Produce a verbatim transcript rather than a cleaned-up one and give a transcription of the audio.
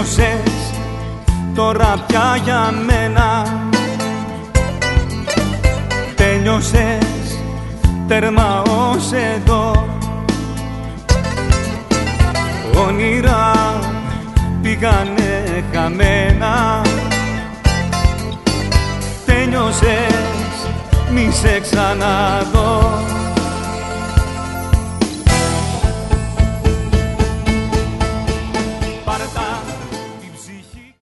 Τέλειωσες τώρα πια για μένα. Τέλειωσες τέρμα ως εδώ. Όνειρα πήγανε χαμένα. Τέλειωσες, μη σε ξαναδώ.